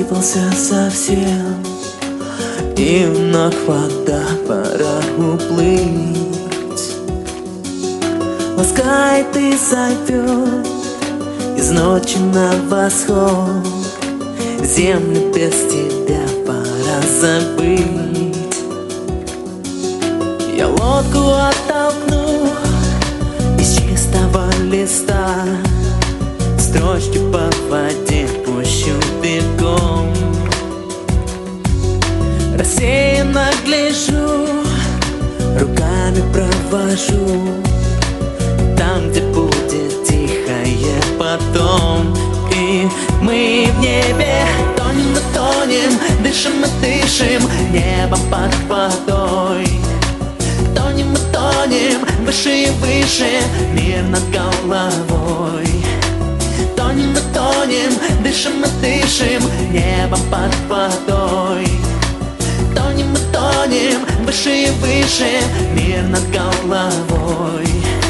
запутался совсем, и вновь вода, пора уплыть. Ласкает и зовет из ночи на восход. Землю без тебя пора забыть. Я лодку оттолкну из чистого листа, строчки по воде пущу бегом. Рассеянно гляжу, руками провожу там, где будет тихое потом. И мы в небе тонем и тонем, дышим и дышим небом под водой. Тонем и тонем, выше и выше, мир над головой. Тонем и тонем, дышим и дышим небом под водой. Тонем и тонем, выше и выше, мир над головой.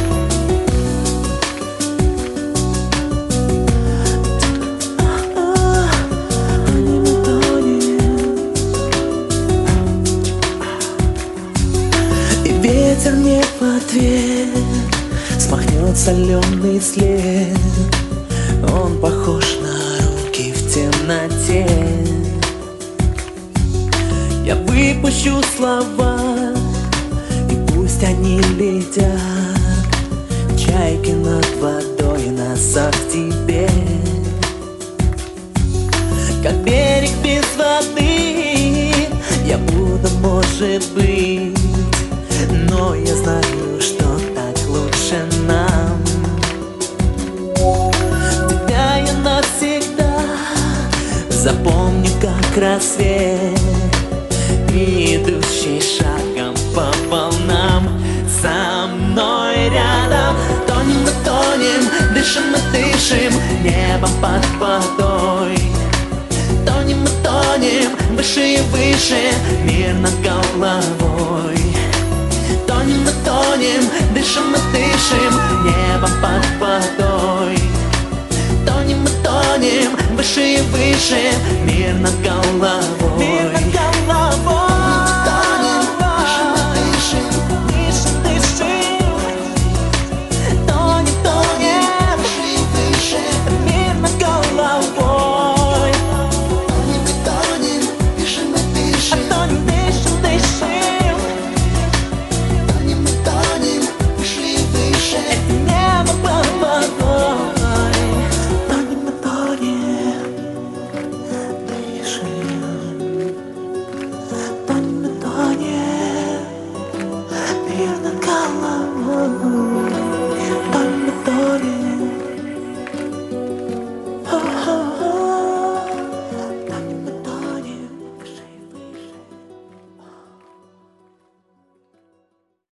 Ветер не в ответ смахнет соленый след. Он похож на руки в темноте. Я выпущу слова, и пусть они летят. Чайки над водой, носах тебе. Как берег без воды я буду, может быть, но я знаю, что так лучше нам. Тебя я навсегда запомню как рассвет, идущий шагом по волнам. Со мной рядом тонем и тонем, дышим и дышим небом под водой. Тонем и тонем, выше и выше, мир над головой. Тонем и тонем, дышим и дышим небом под водой. Тонем и тонем, выше и выше, мир над головой.